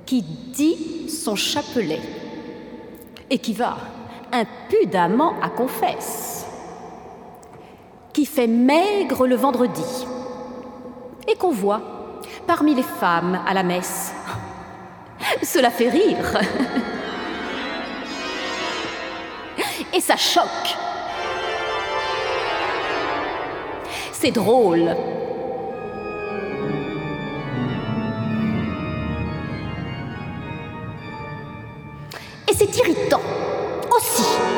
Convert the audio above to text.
qui dit son chapelet et qui va impudemment à confesse, qui fait maigre le vendredi et qu'on voit parmi les femmes à la messe. Cela fait rire. Et ça choque. C'est drôle. Et c'est irritant aussi.